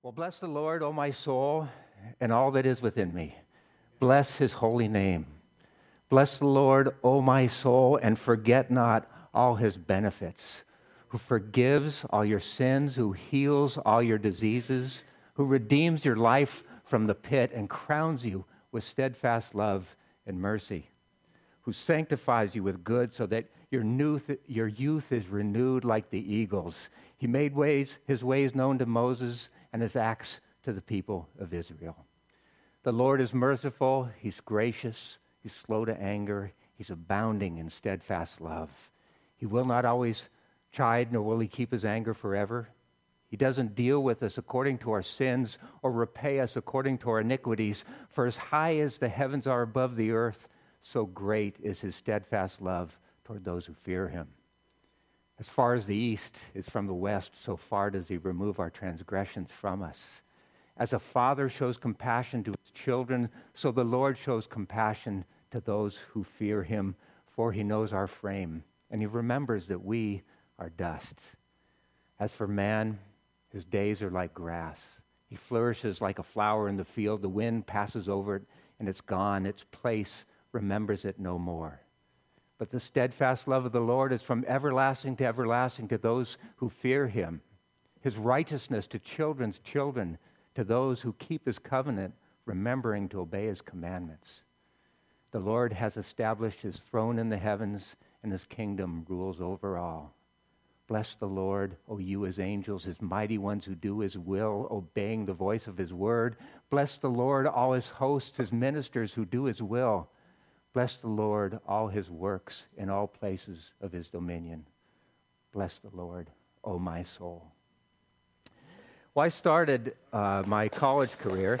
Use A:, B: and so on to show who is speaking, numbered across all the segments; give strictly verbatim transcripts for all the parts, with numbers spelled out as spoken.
A: Well, bless the Lord, O my soul, and all that is within me. Bless his holy name. Bless the Lord, O my soul, and forget not all his benefits, who forgives all your sins, who heals all your diseases, who redeems your life from the pit and crowns you with steadfast love and mercy, who sanctifies you with good so that your youth, your youth is renewed like the eagles. He made ways, his ways known to Moses and his acts to the people of Israel. The Lord is merciful, he's gracious, he's slow to anger, he's abounding in steadfast love. He will not always chide, nor will he keep his anger forever. He doesn't deal with us according to our sins or repay us according to our iniquities. For as high as the heavens are above the earth, so great is his steadfast love toward those who fear him. As far as the east is from the west, so far does he remove our transgressions from us. As a father shows compassion to his children, so the Lord shows compassion to those who fear him, for he knows our frame, and he remembers that we are dust. As for man, his days are like grass. He flourishes like a flower in the field. The wind passes over it, and it's gone. Its place remembers it no more. But the steadfast love of the Lord is from everlasting to everlasting to those who fear him. His righteousness to children's children, to those who keep his covenant, remembering to obey his commandments. The Lord has established his throne in the heavens, and his kingdom rules over all. Bless the Lord, O you his angels, his mighty ones who do his will, obeying the voice of his word. Bless the Lord, all his hosts, his ministers who do his will. Bless the Lord, all his works in all places of his dominion. Bless the Lord, O my soul. Well, I started uh, my college career.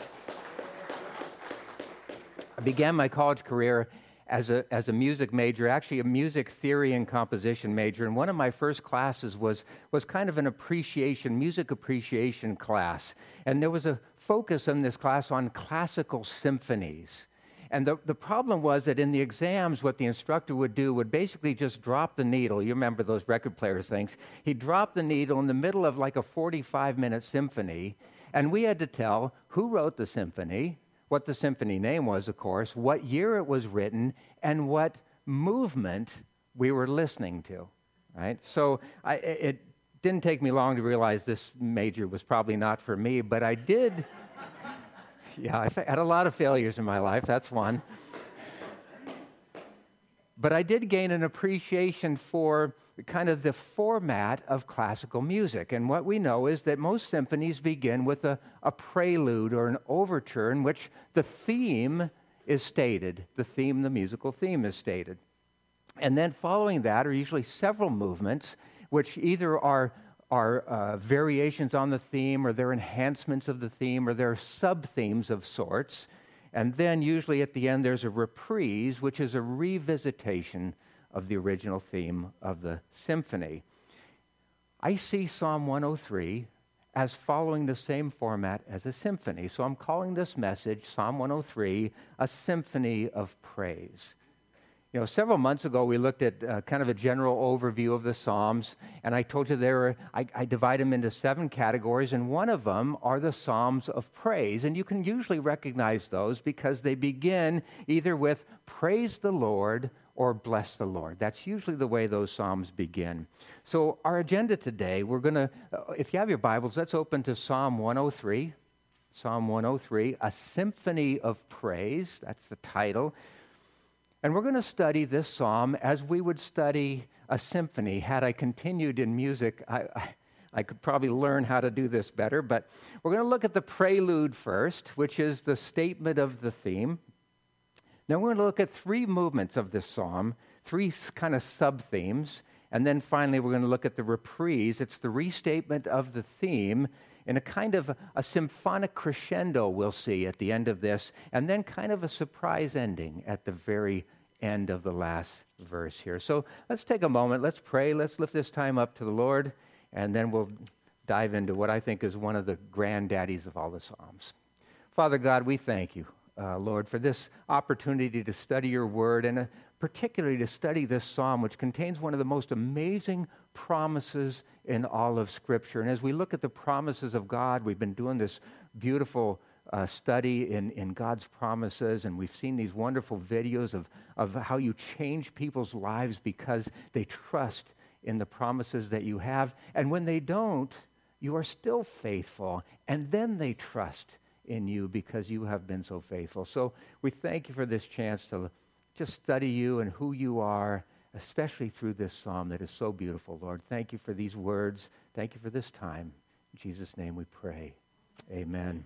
A: I began my college career as a, as a music major, actually a music theory and composition major. And one of my first classes was, was kind of an appreciation, music appreciation class. And there was a focus in this class on classical symphonies. And the, the problem was that in the exams, what the instructor would do would basically just drop the needle. You remember those record player things. He'd drop the needle in the middle of like a forty-five minute symphony, and we had to tell who wrote the symphony, what the symphony name was, of course, what year it was written, and what movement we were listening to, right? So I, it didn't take me long to realize this major was probably not for me, but I did... Yeah, I've had a lot of failures in my life. That's one. But I did gain an appreciation for kind of the format of classical music. And what we know is that most symphonies begin with a, a prelude or an overture in which the theme is stated. The theme, the musical theme is stated. And then following that are usually several movements which either are are uh, variations on the theme, or they're enhancements of the theme, or they're sub-themes of sorts. And then usually at the end there's a reprise, which is a revisitation of the original theme of the symphony. I see Psalm one oh three as following the same format as a symphony. So I'm calling this message, Psalm one oh three, a symphony of praise. You know, several months ago, we looked at uh, kind of a general overview of the Psalms, and I told you there were, I, I divide them into seven categories, and one of them are the Psalms of praise. And you can usually recognize those because they begin either with praise the Lord or bless the Lord. That's usually the way those Psalms begin. So our agenda today, we're going to, uh, if you have your Bibles, let's open to Psalm one oh three. Psalm one oh three, a symphony of praise. That's the title. And we're going to study this psalm as we would study a symphony. Had I continued in music, I, I, I could probably learn how to do this better. But we're going to look at the prelude first, which is the statement of the theme. Then we're going to look at three movements of this psalm, three kind of sub-themes. And then finally, we're going to look at the reprise. It's the restatement of the theme in a kind of a, a symphonic crescendo we'll see at the end of this, and then kind of a surprise ending at the very end of the last verse here. So let's take a moment, let's pray, let's lift this time up to the Lord, and then we'll dive into what I think is one of the granddaddies of all the Psalms. Father God, we thank you, uh, Lord, for this opportunity to study your word, and uh, particularly to study this psalm, which contains one of the most amazing promises in all of Scripture. And as we look at the promises of God, we've been doing this beautiful uh, study in, in God's promises, and we've seen these wonderful videos of, of how you change people's lives because they trust in the promises that you have. And when they don't, you are still faithful, and then they trust in you because you have been so faithful. So we thank you for this chance to just study you and who you are, especially through this psalm that is so beautiful, Lord. Thank you for these words. Thank you for this time. In Jesus' name we pray. Amen.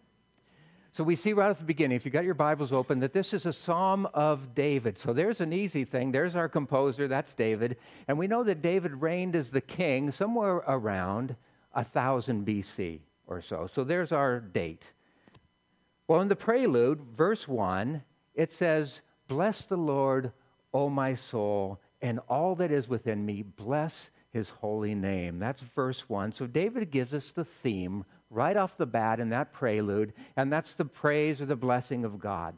A: So we see right at the beginning, if you got your Bibles open, that this is a psalm of David. So there's an easy thing. There's our composer. That's David. And we know that David reigned as the king somewhere around one thousand B C or so. So there's our date. Well, in the prelude, verse one, it says, "Bless the Lord, O my soul, and all that is within me, bless his holy name." That's verse one. So David gives us the theme right off the bat in that prelude, and that's the praise or the blessing of God.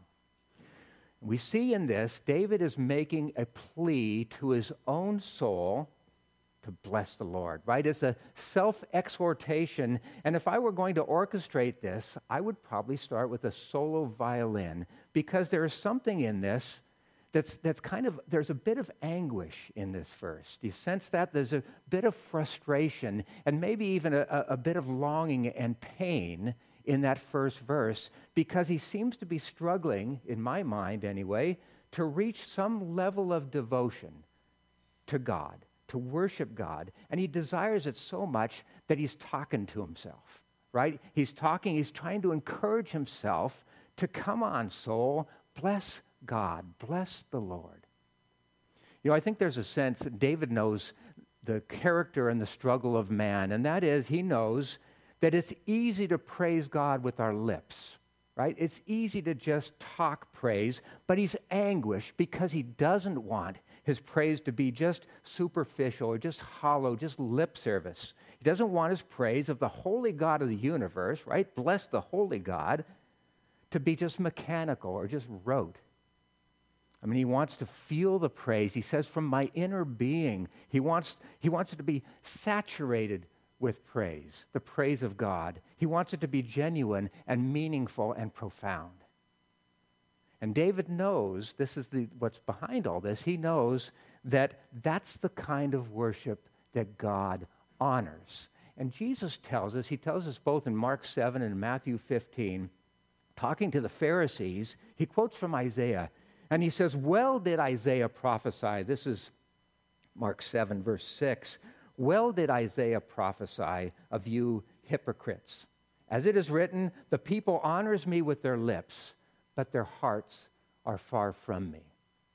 A: We see in this, David is making a plea to his own soul to bless the Lord, right? It's a self-exhortation, and if I were going to orchestrate this, I would probably start with a solo violin, because there is something in this that's that's kind of, there's a bit of anguish in this verse. Do you sense that? There's a bit of frustration, and maybe even a, a, a bit of longing and pain in that first verse, because he seems to be struggling, in my mind anyway, to reach some level of devotion to God, to worship God, and he desires it so much that he's talking to himself, right? He's talking, he's trying to encourage himself to, come on, soul, bless God, bless the Lord. You know, I think there's a sense that David knows the character and the struggle of man, and that is, he knows that it's easy to praise God with our lips, right? It's easy to just talk praise, but he's anguished because he doesn't want his praise to be just superficial or just hollow, just lip service. He doesn't want his praise of the holy God of the universe, right? Bless the holy God, to be just mechanical or just rote. I mean, he wants to feel the praise. He says, from my inner being, he wants, he wants it to be saturated with praise, the praise of God. He wants it to be genuine and meaningful and profound. And David knows, this is the, what's behind all this, he knows that that's the kind of worship that God honors. And Jesus tells us, he tells us both in Mark seven and Matthew fifteen, talking to the Pharisees, he quotes from Isaiah, and he says, well did Isaiah prophesy. This is Mark seven, verse six. Well did Isaiah prophesy of you hypocrites. As it is written, the people honors me with their lips, but their hearts are far from me.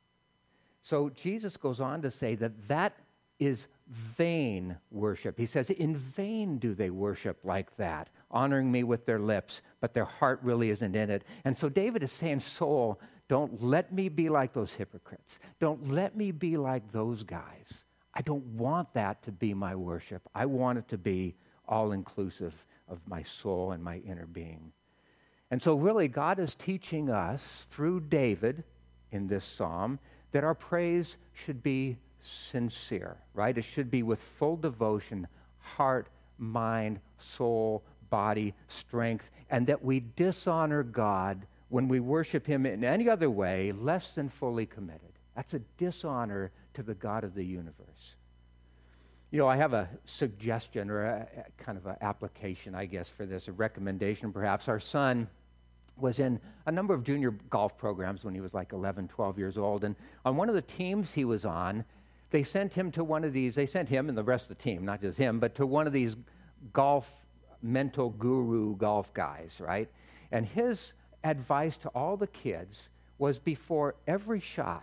A: So Jesus goes on to say that that is vain worship. He says, in vain do they worship like that, honoring me with their lips, but their heart really isn't in it. And so David is saying, soul, don't let me be like those hypocrites. Don't let me be like those guys. I don't want that to be my worship. I want it to be all-inclusive of my soul and my inner being. And so really, God is teaching us through David in this psalm that our praise should be sincere, right? It should be with full devotion, heart, mind, soul, body, strength, and that we dishonor God when we worship him in any other way less than fully committed. That's a dishonor to the God of the universe. You know, I have a suggestion or a, a kind of an application, I guess, for this, a recommendation perhaps. Our son was in a number of junior golf programs when he was like eleven, twelve years old. And on one of the teams he was on, they sent him to one of these, they sent him and the rest of the team, not just him, but to one of these golf mental guru golf guys, right? And his advice to all the kids was before every shot,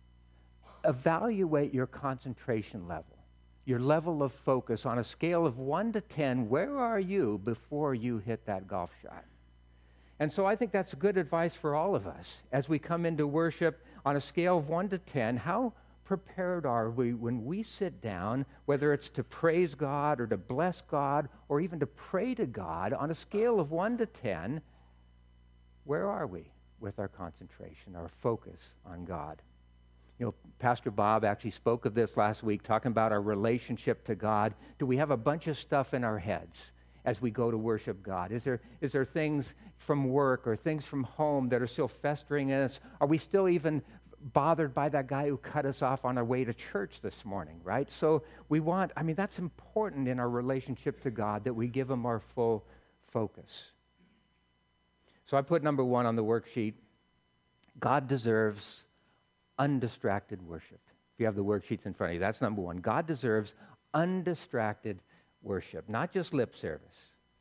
A: evaluate your concentration level, your level of focus on a scale of one to ten. Where are you before you hit that golf shot? And so I think that's good advice for all of us. As we come into worship on a scale of one to ten, how prepared are we when we sit down, whether it's to praise God or to bless God or even to pray to God, on a scale of one to ten, where are we with our concentration, our focus on God? You know, Pastor Bob actually spoke of this last week, talking about our relationship to God. Do we have a bunch of stuff in our heads as we go to worship God? Is there is there things from work or things from home that are still festering in us? Are we still even bothered by that guy who cut us off on our way to church this morning, right? So we want, I mean, that's important in our relationship to God, that we give him our full focus. So I put number one on the worksheet. God deserves undistracted worship. If you have the worksheets in front of you, that's number one. God deserves undistracted worship, not just lip service.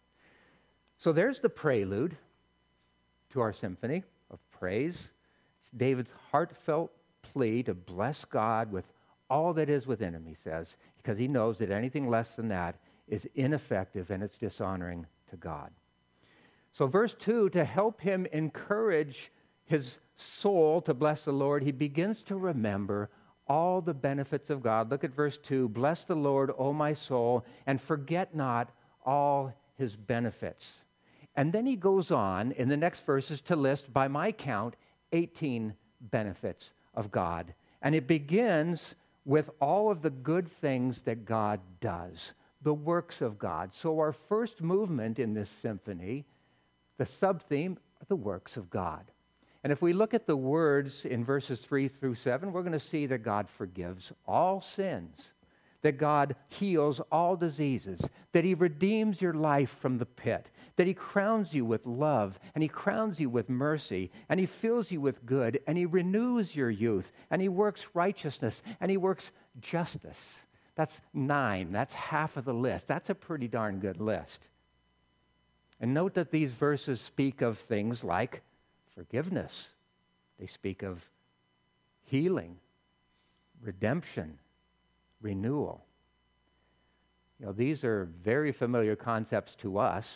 A: So there's the prelude to our symphony of praise. It's David's heartfelt plea to bless God with all that is within him, he says, because he knows that anything less than that is ineffective and it's dishonoring to God. So verse two, to help him encourage his soul to bless the Lord, he begins to remember all the benefits of God. Look at verse two. Bless the Lord, O my soul, and forget not all his benefits. And then he goes on in the next verses to list, by my count, eighteen benefits of God. And it begins with all of the good things that God does, the works of God. So our first movement in this symphony, the sub-theme, are the works of God. And if we look at the words in verses three through seven, we're going to see that God forgives all sins, that God heals all diseases, that he redeems your life from the pit, that he crowns you with love, and he crowns you with mercy, and he fills you with good, and he renews your youth, and he works righteousness, and he works justice. That's nine. That's half of the list. That's a pretty darn good list. And note that these verses speak of things like forgiveness. They speak of healing, redemption, renewal. You know, these are very familiar concepts to us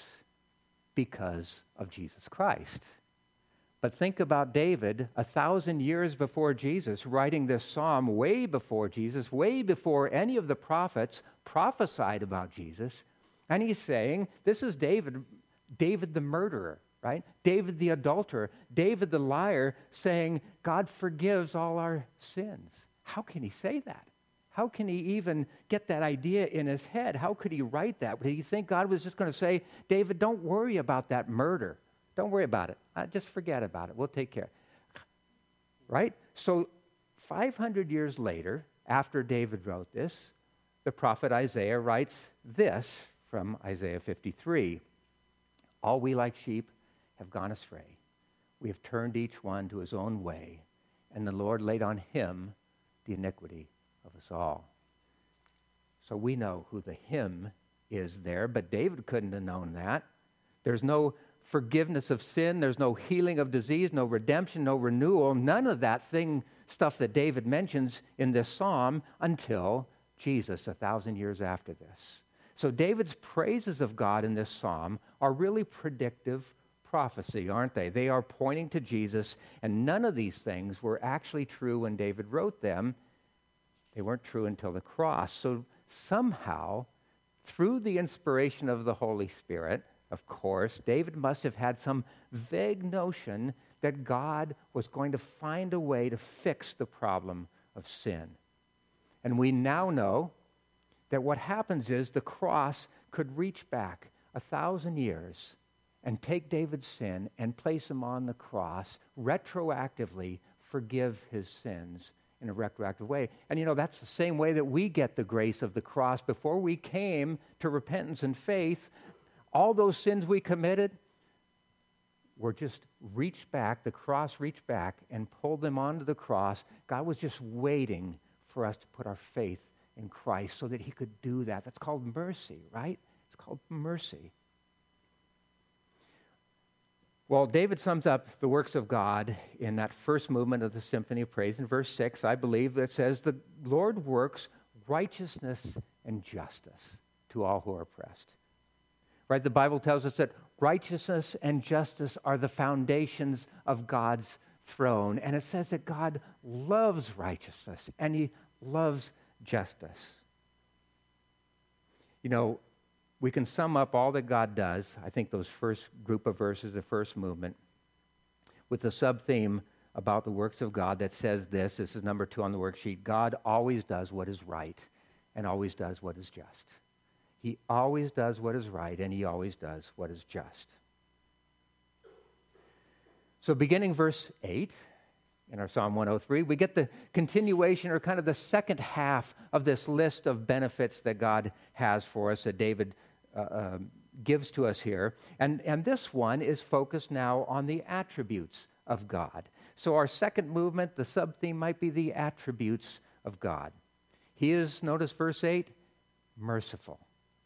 A: because of Jesus Christ. But think about David, a thousand years before Jesus, writing this psalm way before Jesus, way before any of the prophets prophesied about Jesus. And he's saying, this is David, David the murderer, right? David the adulterer, David the liar, saying, God forgives all our sins. How can he say that? How can he even get that idea in his head? How could he write that? Did he think God was just going to say, David, don't worry about that murder. Don't worry about it. Uh, just forget about it. We'll take care. Right? So five hundred years later, after David wrote this, the prophet Isaiah writes this from Isaiah fifty-three. All we like sheep have gone astray. We have turned each one to his own way, and the Lord laid on him the iniquity of us all. So we know who the him is there, but David couldn't have known that. There's no forgiveness of sin, there's no healing of disease, no redemption, no renewal, none of that thing, stuff that David mentions in this psalm until Jesus, a thousand years after this. So David's praises of God in this psalm are really predictive prophecy, aren't they? They are pointing to Jesus, and none of these things were actually true when David wrote them. They weren't true until the cross. So somehow, through the inspiration of the Holy Spirit, of course, David must have had some vague notion that God was going to find a way to fix the problem of sin. And we now know that what happens is the cross could reach back a thousand years and take David's sin and place him on the cross, retroactively forgive his sins in a retroactive way. And you know, that's the same way that we get the grace of the cross. Before we came to repentance and faith, all those sins we committed were just reached back, the cross reached back and pulled them onto the cross. God was just waiting for us to put our faith in Christ so that he could do that. That's called mercy, right? It's called mercy. Well, David sums up the works of God in that first movement of the Symphony of Praise in verse six, I believe, that says, the Lord works righteousness and justice to all who are oppressed. Right? The Bible tells us that righteousness and justice are the foundations of God's throne. And it says that God loves righteousness and he loves justice. You know, we can sum up all that God does, I think those first group of verses, the first movement, with the sub-theme about the works of God that says this. This is number two on the worksheet. God always does what is right and always does what is just. He always does what is right and he always does what is just. So beginning verse eight in our Psalm one oh three, we get the continuation or kind of the second half of this list of benefits that God has for us that David uh, uh, gives to us here. And, and this one is focused now on the attributes of God. So our second movement, the sub-theme might be the attributes of God. He is, notice verse eight, merciful,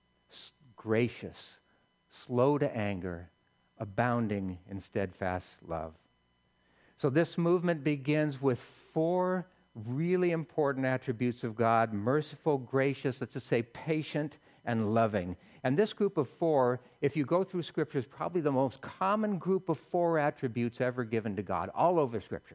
A: gracious, slow to anger, abounding in steadfast love. So this movement begins with four really important attributes of God: merciful, gracious, let's just say patient, and loving. And this group of four, if you go through Scripture, is probably the most common group of four attributes ever given to God, all over Scripture.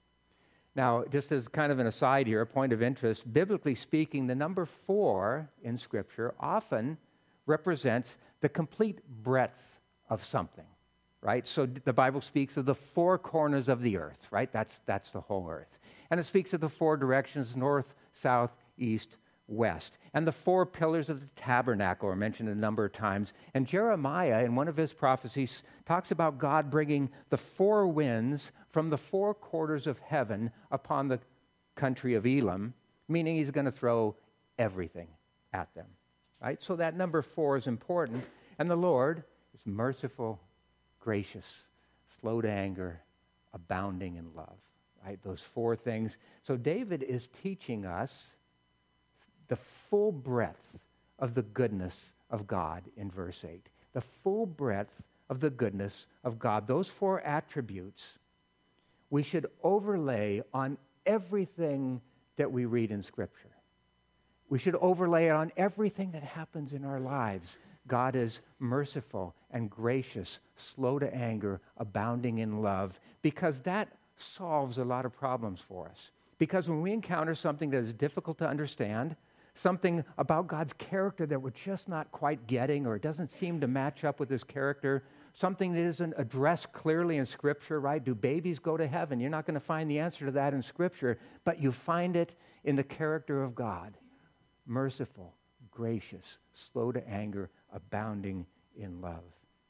A: Now, just as kind of an aside here, a point of interest, biblically speaking, the number four in Scripture often represents the complete breadth of something, right? So the Bible speaks of the four corners of the earth, right? That's, that's the whole earth. And it speaks of the four directions, north, south, east, west. And the four pillars of the tabernacle are mentioned a number of times. And Jeremiah, in one of his prophecies, talks about God bringing the four winds from the four quarters of heaven upon the country of Elam, meaning he's going to throw everything at them. Right? So that number four is important. And the Lord is merciful, gracious, slow to anger, abounding in love. Right? Those four things. So David is teaching us the full breadth of the goodness of God in verse eight. The full breadth of the goodness of God. Those four attributes we should overlay on everything that we read in Scripture. We should overlay it on everything that happens in our lives. God is merciful and gracious, slow to anger, abounding in love, because that solves a lot of problems for us. Because when we encounter something that is difficult to understand, something about God's character that we're just not quite getting, or it doesn't seem to match up with his character, something that isn't addressed clearly in Scripture, right? Do babies go to heaven? You're not going to find the answer to that in Scripture, but you find it in the character of God. Merciful, gracious, slow to anger, abounding in love.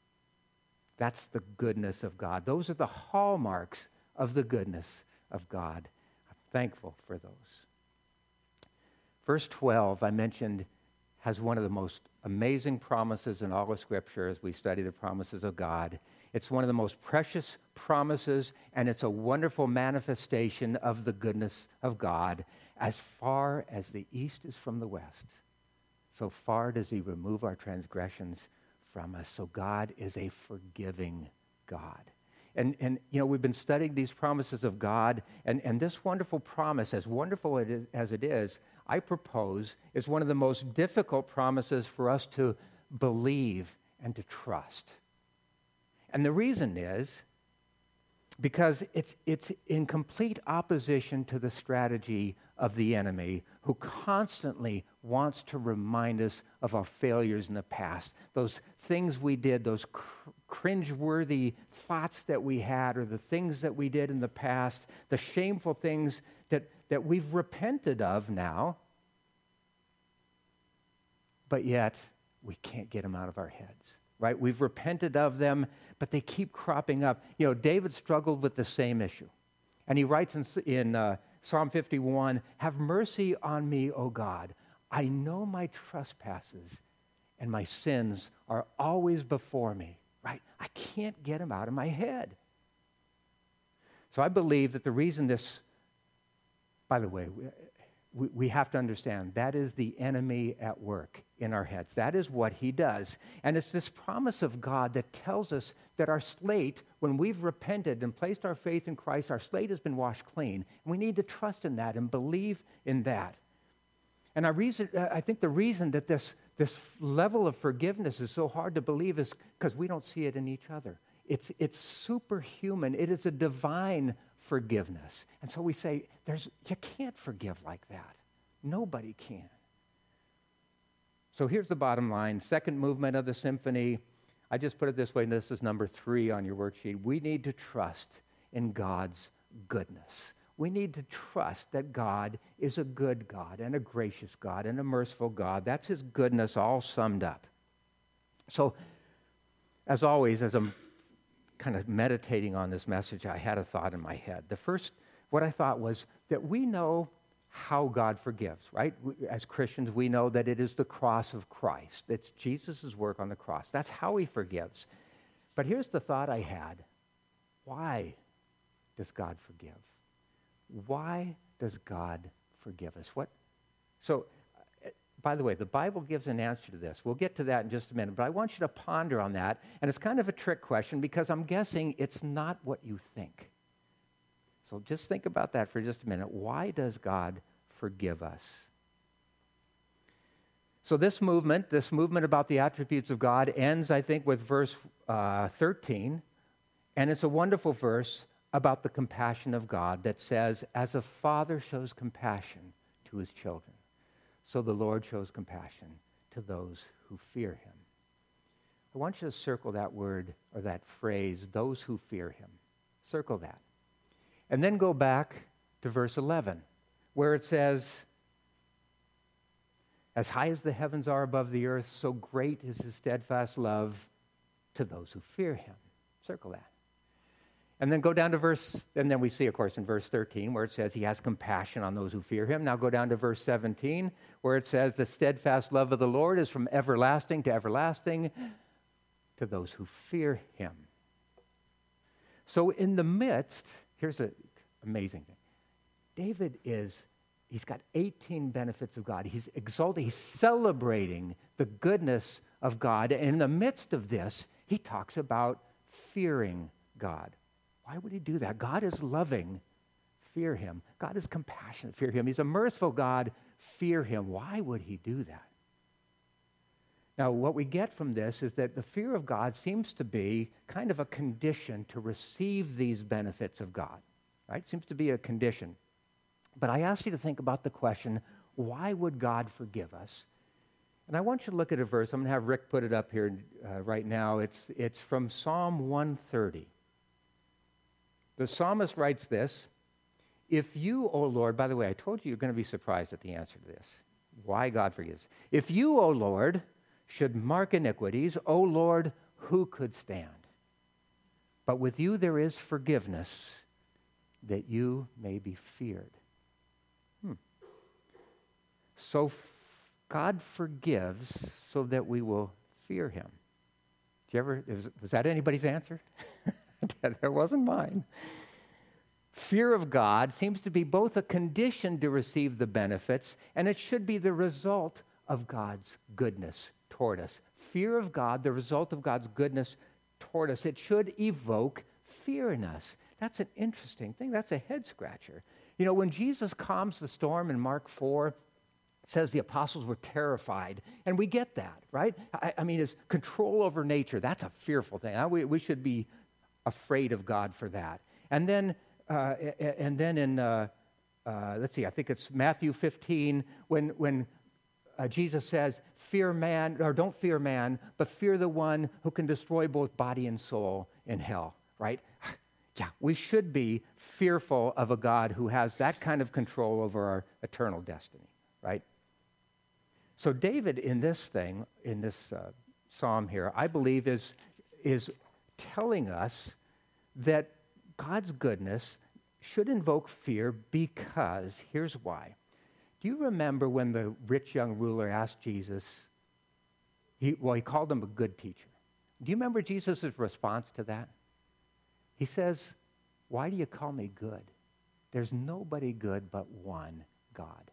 A: That's the goodness of God. Those are the hallmarks of the goodness of God. I'm thankful for those. Verse twelve, I mentioned, has one of the most amazing promises in all of Scripture as we study the promises of God. It's one of the most precious promises, and it's a wonderful manifestation of the goodness of God. As far as the east is from the west, so far does he remove our transgressions from us. So God is a forgiving God. And, and you know, we've been studying these promises of God, and, and this wonderful promise, as wonderful it is, as it is, I propose is one of the most difficult promises for us to believe and to trust. And the reason is because it's, it's in complete opposition to the strategy of the enemy, who constantly wants to remind us of our failures in the past, those things we did, those cr- cringeworthy thoughts that we had, or the things that we did in the past, the shameful things that, that we've repented of now, but yet we can't get them out of our heads, right? We've repented of them, but they keep cropping up. You know, David struggled with the same issue. And he writes in, in uh, Psalm fifty-one, "Have mercy on me, O God. I know my trespasses, and my sins are always before me." Right? I can't get them out of my head. So I believe that the reason this, by the way, we, we have to understand, that is the enemy at work in our heads. That is what he does. And it's this promise of God that tells us that our slate, when we've repented and placed our faith in Christ, our slate has been washed clean. And we need to trust in that and believe in that. And I, reason, I think the reason that this, this level of forgiveness is so hard to believe is because we don't see it in each other. It's, it's superhuman. It is a divine forgiveness. And so we say, "There's you can't forgive like that. Nobody can." So here's the bottom line. Second movement of the symphony. I just put it this way, and this is number three on your worksheet. We need to trust in God's goodness. We need to trust that God is a good God and a gracious God and a merciful God. That's his goodness all summed up. So, as always, as I'm kind of meditating on this message, I had a thought in my head. The first, what I thought was that we know how God forgives, right? As Christians, we know that it is the cross of Christ. It's Jesus' work on the cross. That's how he forgives. But here's the thought I had. Why does God forgive? Why does God forgive us? What? So, uh, by the way, the Bible gives an answer to this. We'll get to that in just a minute, but I want you to ponder on that. And it's kind of a trick question because I'm guessing it's not what you think. So just think about that for just a minute. Why does God forgive us? So this movement, this movement about the attributes of God ends, I think, with verse uh, thirteen. And it's a wonderful verse about the compassion of God that says, as a father shows compassion to his children, so the Lord shows compassion to those who fear him. I want you to circle that word or that phrase, those who fear him. Circle that. And then go back to verse eleven, where it says, as high as the heavens are above the earth, so great is his steadfast love to those who fear him. Circle that. And then go down to verse, and then we see, of course, in verse thirteen, where it says he has compassion on those who fear him. Now go down to verse seventeen, where it says the steadfast love of the Lord is from everlasting to everlasting to those who fear him. So in the midst, here's an amazing thing. David is, he's got eighteen benefits of God. He's exalting, he's celebrating the goodness of God. And in the midst of this, he talks about fearing God. Why would he do that? God is loving. Fear him. God is compassionate. Fear him. He's a merciful God. Fear him. Why would he do that? Now, what we get from this is that the fear of God seems to be kind of a condition to receive these benefits of God, right? Seems to be a condition. But I asked you to think about the question, why would God forgive us? And I want you to look at a verse. I'm going to have Rick put it up here uh, right now. It's, it's from Psalm one thirty. The psalmist writes this, if you, O Lord, by the way, I told you you're going to be surprised at the answer to this, why God forgives. If you, O Lord, should mark iniquities, O Lord, who could stand? But with you there is forgiveness, that you may be feared. Hmm. So f- God forgives so that we will fear him. Did you ever, was, was that anybody's answer? That wasn't mine. Fear of God seems to be both a condition to receive the benefits, and it should be the result of God's goodness toward us. Fear of God, the result of God's goodness toward us. It should evoke fear in us. That's an interesting thing. That's a head scratcher. You know, when Jesus calms the storm in Mark four, it says the apostles were terrified. And we get that, right? I, I mean, it's control over nature. That's a fearful thing. We, we should be afraid of God for that. And then, uh, and then in, uh, uh, let's see, I think it's Matthew fifteen, when, when uh, Jesus says, fear man, or don't fear man, but fear the one who can destroy both body and soul in hell, right? Yeah, we should be fearful of a God who has that kind of control over our eternal destiny, right? So David in this thing, in this uh, psalm here, I believe is, is telling us that God's goodness should invoke fear because, here's why. Do you remember when the rich young ruler asked Jesus, he, well, he called him a good teacher. Do you remember Jesus' response to that? He says, why do you call me good? There's nobody good but one, God.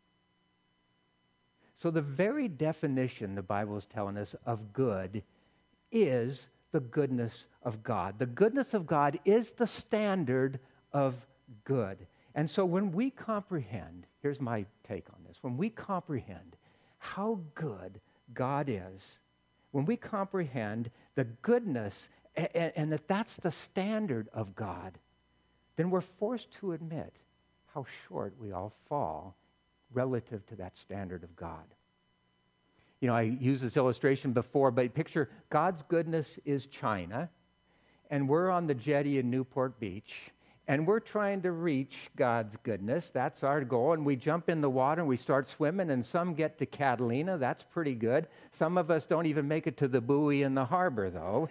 A: So the very definition the Bible is telling us of good is the goodness of God. The goodness of God is the standard of good. And so when we comprehend, here's my take on this, when we comprehend how good God is, when we comprehend the goodness and, and that that's the standard of God, then we're forced to admit how short we all fall relative to that standard of God. You know, I used this illustration before, but picture God's goodness is China, and we're on the jetty in Newport Beach, and we're trying to reach God's goodness. That's our goal. And we jump in the water and we start swimming, and some get to Catalina. That's pretty good. Some of us don't even make it to the buoy in the harbor, though.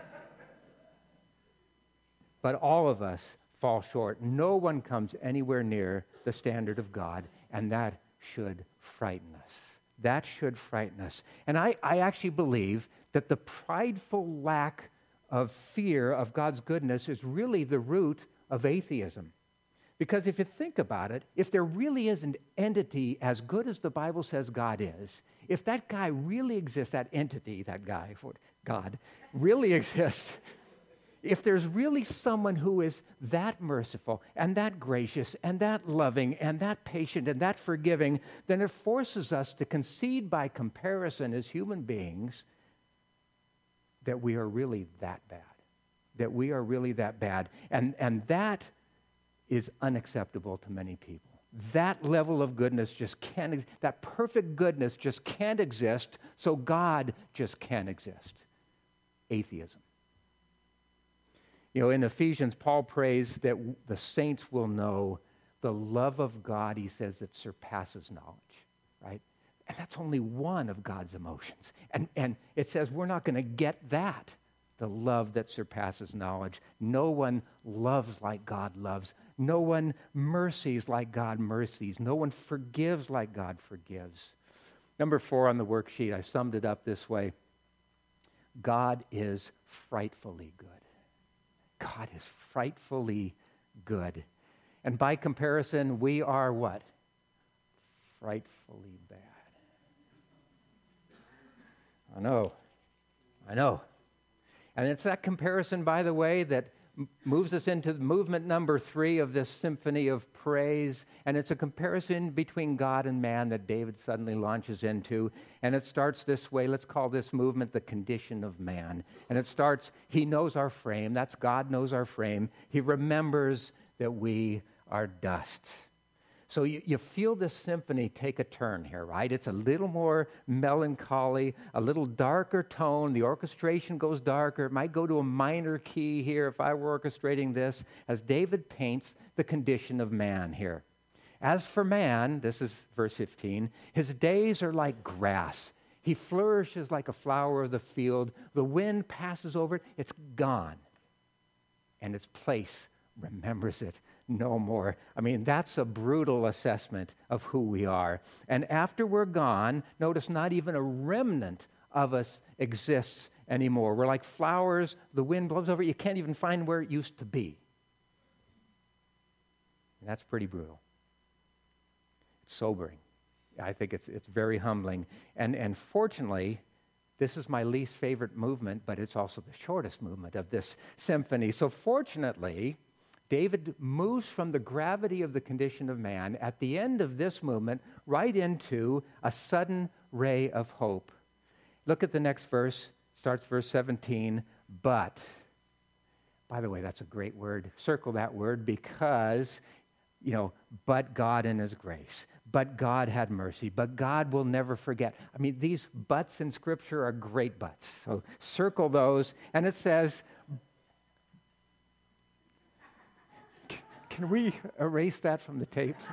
A: But all of us fall short. No one comes anywhere near the standard of God, and that should frighten us. That should frighten us. And I, I actually believe that the prideful lack of fear of God's goodness is really the root of atheism. Because if you think about it, if there really is an entity as good as the Bible says God is, if that guy really exists, that entity, that guy, God, really exists, if there's really someone who is that merciful and that gracious and that loving and that patient and that forgiving, then it forces us to concede by comparison as human beings that we are really that bad. That we are really that bad. And, and that is unacceptable to many people. That level of goodness just can't, ex- that perfect goodness just can't exist, so God just can't exist. Atheism. You know, in Ephesians, Paul prays that the saints will know the love of God, he says, that surpasses knowledge, right? And that's only one of God's emotions. And, and it says we're not going to get that, the love that surpasses knowledge. No one loves like God loves. No one mercies like God mercies. No one forgives like God forgives. Number four on the worksheet, I summed it up this way. God is frightfully good. God is frightfully good. And by comparison, we are what? Frightfully bad. I know. I know. And it's that comparison, by the way, that m- moves us into movement number three of this symphony of praise. And it's a comparison between God and man that David suddenly launches into. And it starts this way. Let's call this movement the condition of man. And it starts, he knows our frame. That's God knows our frame. He remembers that we are dust. So you, you feel this symphony take a turn here, right? It's a little more melancholy, a little darker tone. The orchestration goes darker. It might go to a minor key here if I were orchestrating this, as David paints the condition of man here. As for man, this is verse fifteen, his days are like grass. He flourishes like a flower of the field. The wind passes over it. It's gone. And its place remembers it no more. I mean, that's a brutal assessment of who we are. And after we're gone, notice not even a remnant of us exists anymore. We're like flowers. The wind blows over it. You can't even find where it used to be. And that's pretty brutal. It's sobering. I think it's it's very humbling. And, and fortunately, this is my least favorite movement, but it's also the shortest movement of this symphony. So fortunately, David moves from the gravity of the condition of man at the end of this movement right into a sudden ray of hope. Look at the next verse. Starts verse seventeen. But, by the way, that's a great word. Circle that word because, you know, but God in his grace. But God had mercy. But God will never forget. I mean, these buts in Scripture are great buts. So circle those. And it says, can we erase that from the tapes?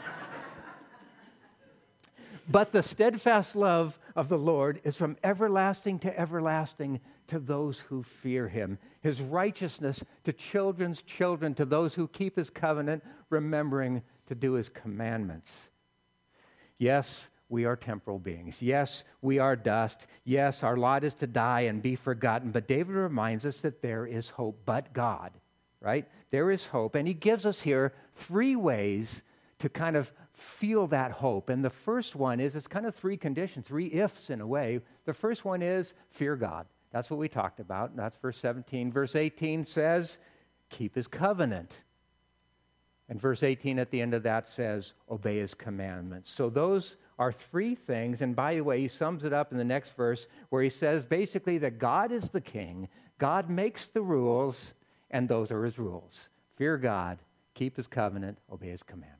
A: But the steadfast love of the Lord is from everlasting to everlasting to those who fear him. His righteousness to children's children, to those who keep his covenant, remembering to do his commandments. Yes, we are temporal beings. Yes, we are dust. Yes, our lot is to die and be forgotten. But David reminds us that there is hope, but God, right? There is hope. And he gives us here three ways to kind of feel that hope. And the first one is, it's kind of three conditions, three ifs in a way. The first one is fear God. That's what we talked about. And that's verse seventeen. Verse eighteen says, keep his covenant. And verse eighteen at the end of that says, obey his commandments. So those are three things. And by the way, he sums it up in the next verse where he says basically that God is the king. God makes the rules, and those are his rules. Fear God, keep his covenant, obey his commandments.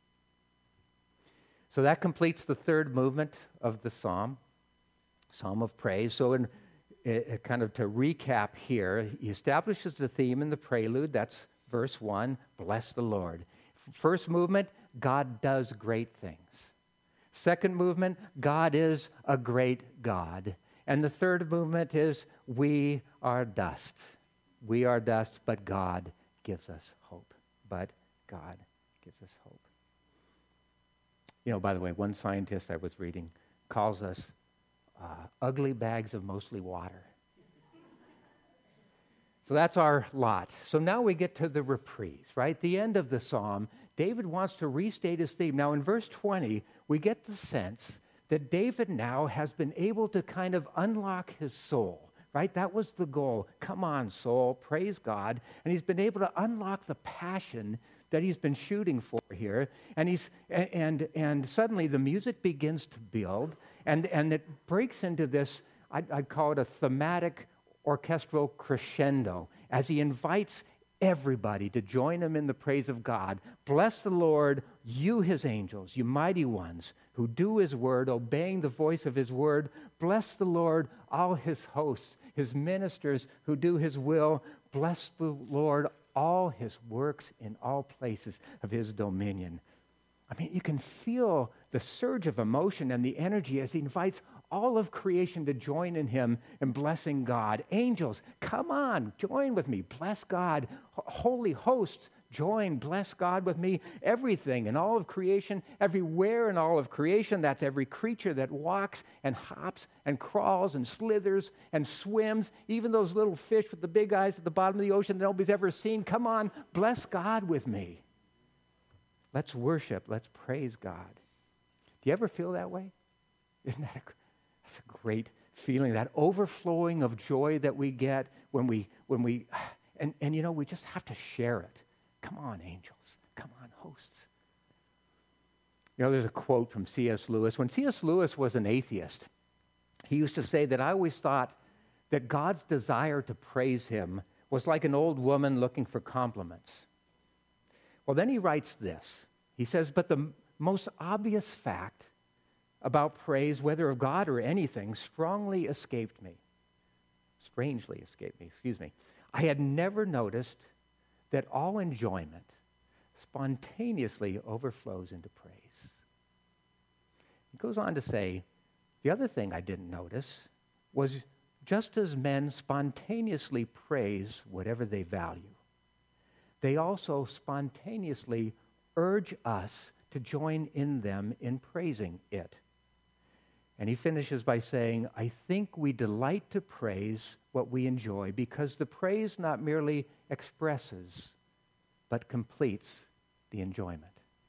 A: So that completes the third movement of the psalm, Psalm of Praise. So in it, kind of to recap here, he establishes the theme in the prelude. That's verse one, bless the Lord. First movement, God does great things. Second movement, God is a great God. And the third movement is we are dust. We are dust, but God gives us hope. But God gives us hope. You know, by the way, one scientist I was reading calls us uh, ugly bags of mostly water. So that's our lot. So now we get to the reprise, right? The end of the psalm. David wants to restate his theme. Now in verse twenty, we get the sense that David now has been able to kind of unlock his soul, right? That was the goal. Come on, soul, praise God. And he's been able to unlock the passion that he's been shooting for here. And he's and and suddenly the music begins to build, and, and it breaks into this, I'd, I'd call it a thematic orchestral crescendo, as he invites everybody to join him in the praise of God. Bless the Lord, you his angels, you mighty ones who do his word, obeying the voice of his word. Bless the Lord, all his hosts, his ministers who do his will. Bless the Lord, all his works in all places of his dominion. I mean, you can feel the surge of emotion and the energy as he invites all of creation to join in him in blessing God. Angels, come on, join with me. Bless God. Holy hosts, join. Bless God with me. Everything in all of creation, everywhere in all of creation, that's every creature that walks and hops and crawls and slithers and swims, even those little fish with the big eyes at the bottom of the ocean that nobody's ever seen. Come on, bless God with me. Let's worship. Let's praise God. Do you ever feel that way? Isn't that a That's a great feeling, that overflowing of joy that we get when we, when we, and, and you know, we just have to share it. Come on, angels. Come on, hosts. You know, there's a quote from C S Lewis. When C S Lewis was an atheist, he used to say that I always thought that God's desire to praise him was like an old woman looking for compliments. Well, then he writes this. He says, but the most obvious fact about praise, whether of God or anything, strongly escaped me. Strangely escaped me, excuse me. I had never noticed that all enjoyment spontaneously overflows into praise. He goes on to say, the other thing I didn't notice was just as men spontaneously praise whatever they value, they also spontaneously urge us to join in them in praising it. And he finishes by saying, I think we delight to praise what we enjoy because the praise not merely expresses, but completes the enjoyment.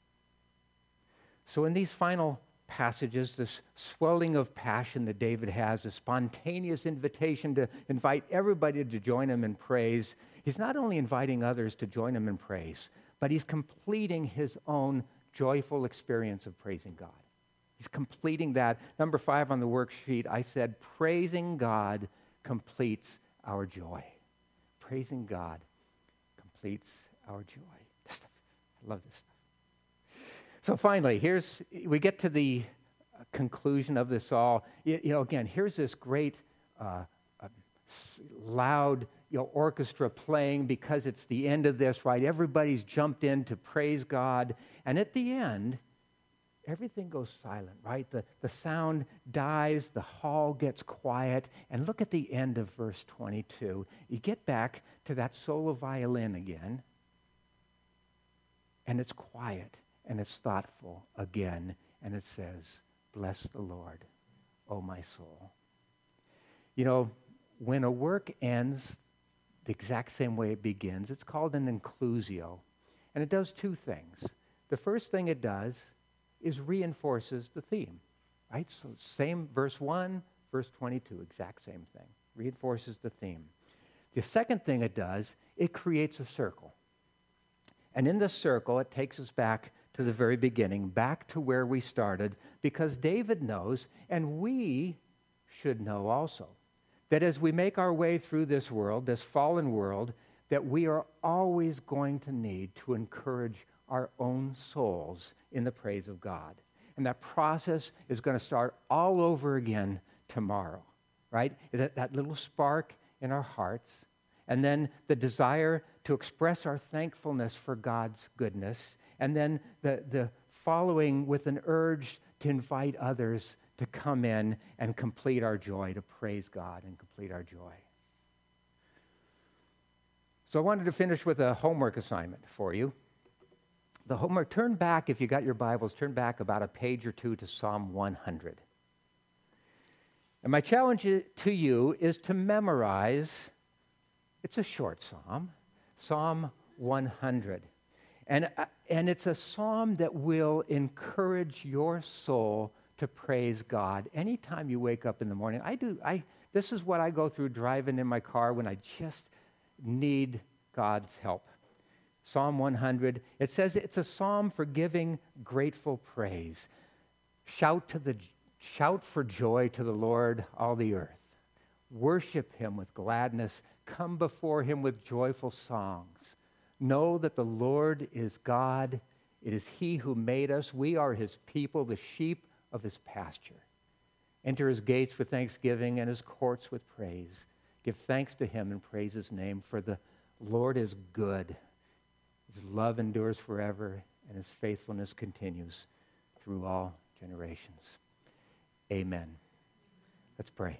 A: So in these final passages, this swelling of passion that David has, a spontaneous invitation to invite everybody to join him in praise, he's not only inviting others to join him in praise, but he's completing his own joyful experience of praising God. He's completing that. Number five on the worksheet, I said, praising God completes our joy. Praising God completes our joy. This stuff, I love this stuff. So finally, here's, we get to the conclusion of this all. You, you know, again, here's this great, uh, uh, loud, you know, orchestra playing because it's the end of this, right? Everybody's jumped in to praise God. And at the end, everything goes silent, right? The, the sound dies, the hall gets quiet, and look at the end of verse twenty-two. You get back to that solo violin again, and it's quiet, and it's thoughtful again, and it says, bless the Lord, O my soul. You know, when a work ends the exact same way it begins, it's called an inclusio, and it does two things. The first thing it does is reinforces the theme, right? So same verse one, verse twenty-two, exact same thing. Reinforces the theme. The second thing it does, it creates a circle. And in the circle, it takes us back to the very beginning, back to where we started, because David knows, and we should know also, that as we make our way through this world, this fallen world, that we are always going to need to encourage our own souls in the praise of God. And that process is going to start all over again tomorrow, right? That, that little spark in our hearts, and then the desire to express our thankfulness for God's goodness, and then the, the following with an urge to invite others to come in and complete our joy, to praise God and complete our joy. So I wanted to finish with a homework assignment for you. The homework, turn back, if you got your Bibles, turn back about a page or two to Psalm one hundred. And my challenge to you is to memorize, it's a short psalm, Psalm one hundred. And, uh, and it's a psalm that will encourage your soul to praise God. Anytime you wake up in the morning, I do, I, this is what I go through driving in my car when I just need God's help. Psalm one hundred, it says it's a psalm for giving grateful praise. Shout to the shout for joy to the Lord, all the earth. Worship him with gladness. Come before him with joyful songs. Know that the Lord is God. It is he who made us. We are his people, the sheep of his pasture. Enter his gates with thanksgiving and his courts with praise. Give thanks to him and praise his name, for the Lord is good. His love endures forever, and his faithfulness continues through all generations. Amen. Let's pray.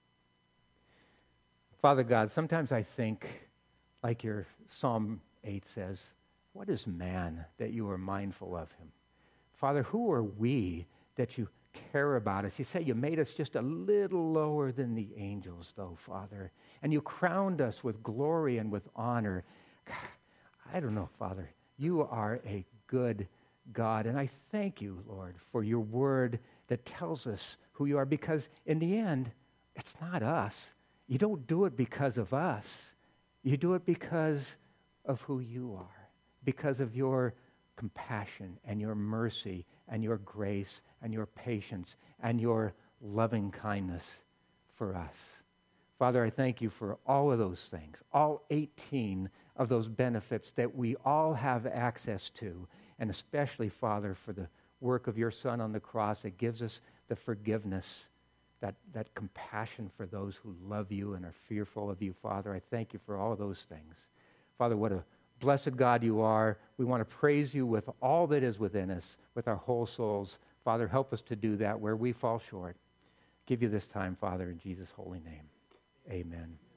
A: Father God, sometimes I think, like your Psalm eight says, what is man that you are mindful of him? Father, who are we that you care about us? You say you made us just a little lower than the angels, though, Father, and you crowned us with glory and with honor. God, I don't know, Father. You are a good God, and I thank you, Lord, for your word that tells us who you are, because in the end, it's not us. You don't do it because of us. You do it because of who you are, because of your compassion and your mercy and your grace and your patience and your loving kindness for us. Father, I thank you for all of those things, all eighteen of those benefits that we all have access to, and especially, Father, for the work of your Son on the cross that gives us the forgiveness, that, that compassion for those who love you and are fearful of you, Father. I thank you for all of those things. Father, what a blessed God you are. We want to praise you with all that is within us, with our whole souls. Father, help us to do that where we fall short. Give you this time, Father, in Jesus' holy name. Amen.